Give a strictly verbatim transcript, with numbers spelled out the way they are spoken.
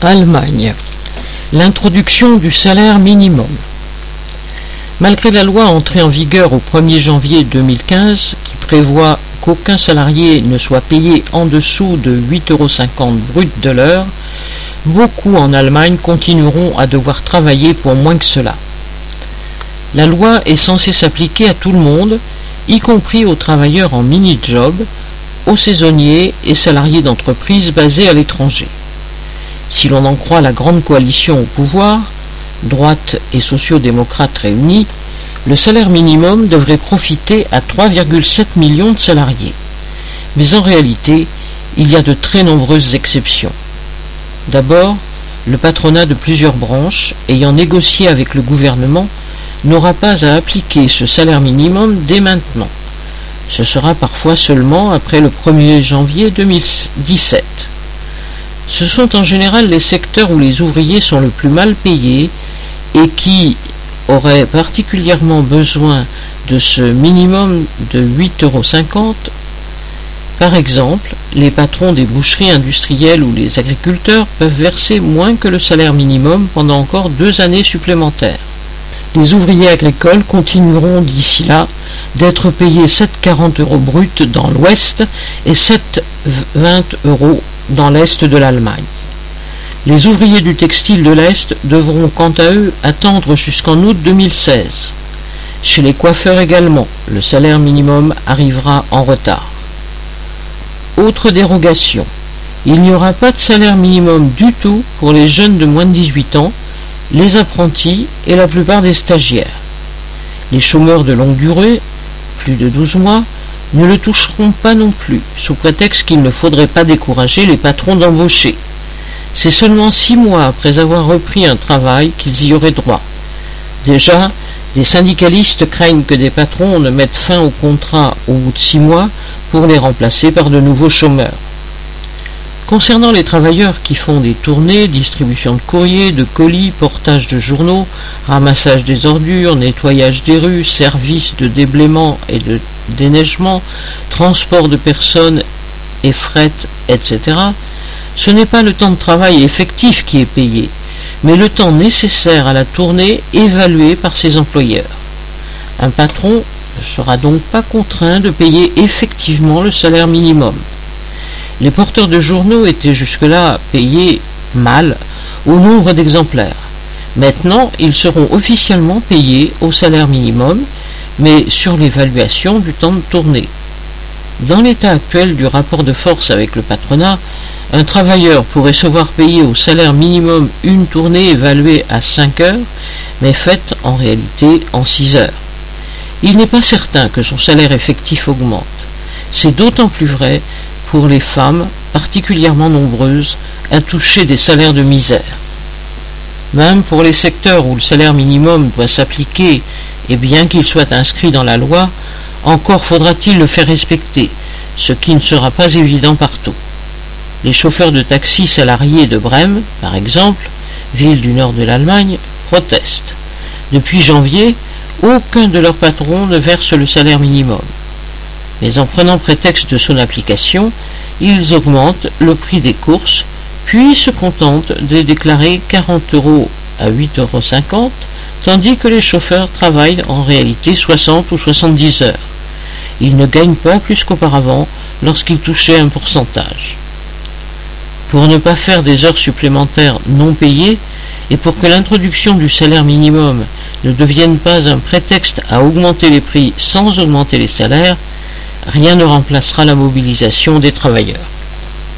Allemagne. L'introduction du salaire minimum. Malgré la loi entrée en vigueur au premier janvier deux mille quinze, qui prévoit qu'aucun salarié ne soit payé en dessous de huit euros cinquante brut de l'heure, beaucoup en Allemagne continueront à devoir travailler pour moins que cela. La loi est censée s'appliquer à tout le monde, y compris aux travailleurs en mini-job, aux saisonniers et salariés d'entreprises basés à l'étranger. Si l'on en croit la grande coalition au pouvoir, droite et sociaux-démocrates réunis, le salaire minimum devrait profiter à trois virgule sept millions de salariés. Mais en réalité, il y a de très nombreuses exceptions. D'abord, le patronat de plusieurs branches, ayant négocié avec le gouvernement, n'aura pas à appliquer ce salaire minimum dès maintenant. Ce sera parfois seulement après le premier janvier deux mille dix-sept. Ce sont en général les secteurs où les ouvriers sont le plus mal payés et qui auraient particulièrement besoin de ce minimum de huit euros cinquante. Par exemple, les patrons des boucheries industrielles ou les agriculteurs peuvent verser moins que le salaire minimum pendant encore deux années supplémentaires. Les ouvriers agricoles continueront d'ici là d'être payés sept virgule quarante euros brut dans l'ouest et sept virgule vingt euros dans l'est de l'Allemagne. Les ouvriers du textile de l'Est devront quant à eux attendre jusqu'en août deux mille seize. Chez les coiffeurs également, le salaire minimum arrivera en retard. Autre dérogation, il n'y aura pas de salaire minimum du tout pour les jeunes de moins de dix-huit ans, les apprentis et la plupart des stagiaires. Les chômeurs de longue durée, plus de douze mois, ne le toucheront pas non plus, sous prétexte qu'il ne faudrait pas décourager les patrons d'embaucher. C'est seulement six mois après avoir repris un travail qu'ils y auraient droit. Déjà, des syndicalistes craignent que des patrons ne mettent fin au contrat au bout de six mois pour les remplacer par de nouveaux chômeurs. Concernant les travailleurs qui font des tournées, distribution de courrier, de colis, portage de journaux, ramassage des ordures, nettoyage des rues, service de déblaiement et de déneigement, transport de personnes et fret, et cetera, ce n'est pas le temps de travail effectif qui est payé, mais le temps nécessaire à la tournée évalué par ses employeurs. Un patron ne sera donc pas contraint de payer effectivement le salaire minimum. Les porteurs de journaux étaient jusque-là payés mal au nombre d'exemplaires. Maintenant, ils seront officiellement payés au salaire minimum, mais sur l'évaluation du temps de tournée. Dans l'état actuel du rapport de force avec le patronat, un travailleur pourrait se voir payer au salaire minimum une tournée évaluée à cinq heures, mais faite en réalité en six heures. Il n'est pas certain que son salaire effectif augmente. C'est d'autant plus vrai pour les femmes, particulièrement nombreuses, à toucher des salaires de misère. Même pour les secteurs où le salaire minimum doit s'appliquer, et bien qu'il soit inscrit dans la loi, encore faudra-t-il le faire respecter, ce qui ne sera pas évident partout. Les chauffeurs de taxi salariés de Brême, par exemple, ville du nord de l'Allemagne, protestent. Depuis janvier, aucun de leurs patrons ne verse le salaire minimum. Mais en prenant prétexte de son application, ils augmentent le prix des courses, puis se contentent de déclarer quarante euros à huit euros cinquante, tandis que les chauffeurs travaillent en réalité soixante ou soixante-dix heures. Ils ne gagnent pas plus qu'auparavant lorsqu'ils touchaient un pourcentage. Pour ne pas faire des heures supplémentaires non payées, et pour que l'introduction du salaire minimum ne devienne pas un prétexte à augmenter les prix sans augmenter les salaires, rien ne remplacera la mobilisation des travailleurs.